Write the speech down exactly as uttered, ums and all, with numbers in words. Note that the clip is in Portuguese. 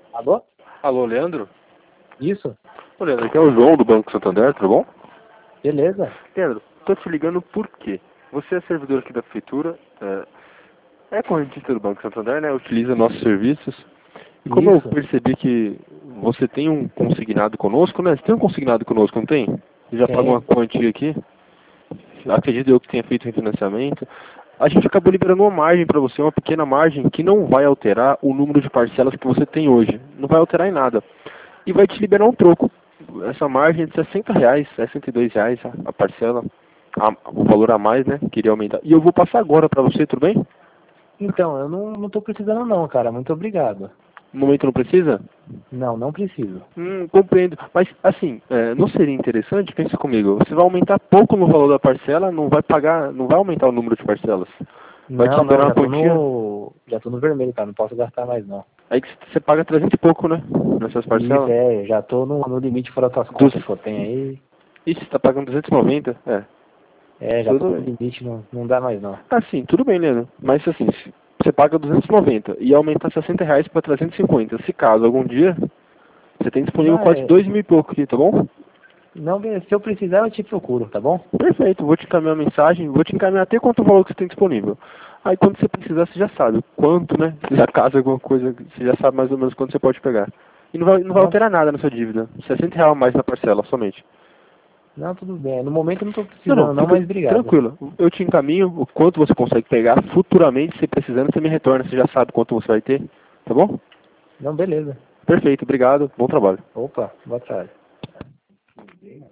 Alô? Alô, Leandro? Isso? Ô, Leandro, aqui é o João do Banco Santander, tudo bom? Beleza? Leandro, tô te ligando por quê? Você é servidor aqui da prefeitura, é, é correntista do Banco Santander, né? Utiliza nossos serviços. E como eu Isso? percebi que você tem um consignado conosco, né? Você tem um consignado conosco, não tem? Você já paga uma Tem. quantia aqui? Acredito eu que tenha feito refinanciamento. A gente acabou liberando uma margem para você, uma pequena margem que não vai alterar o número de parcelas que você tem hoje. Não vai alterar em nada. E vai te liberar um troco. Essa margem é de sessenta reais, sessenta e dois reais a, a parcela, a, o valor a mais, né? Queria aumentar. E eu vou passar agora para você, tudo bem? Então, eu não, não tô precisando não, cara. Muito obrigado. No momento não precisa? Não, não preciso. Hum, compreendo. Mas, assim, é, não seria interessante? Pensa comigo. Você vai aumentar pouco no valor da parcela, não vai pagar, não vai aumentar o número de parcelas. Vai te Não, liberar não, uma já tô quantia. no. Já tô no vermelho, cara. Não posso gastar mais não. Aí que você paga trezentos e pouco, né? Nessas Isso, parcelas. é, já tô no, no limite fora das Dos... contas que eu tenho aí. Ixi, você tá pagando duzentos e noventa? É. É, já tô Tudo no bem. limite, não, não dá mais não. Assim, tudo bem, Leandro. Mas assim, se você paga duzentos e noventa e aumentar sessenta reais para trezentos e cinquenta. Se caso algum dia, você tem disponível Não, quase é. dois mil e pouco aqui, tá bom? Não, beleza. Se eu precisar, eu te procuro, tá bom? Perfeito, vou te encaminhar a mensagem, vou te encaminhar até quanto valor que você tem disponível. Aí quando você precisar, você já sabe quanto, né? Se acaso alguma coisa, você já sabe mais ou menos quanto você pode pegar. E não vai, não vai Não, alterar nada na sua dívida. sessenta reais a mais na parcela, somente. não, tudo bem. No momento eu não tô Não, não, precisando não, fica mas obrigado. tranquilo. Eu te encaminho o quanto você consegue pegar. Futuramente, se precisando, você me retorna. Você já sabe quanto você vai ter. Tá bom? Não, beleza. Perfeito, obrigado. Bom trabalho. Opa, boa tarde.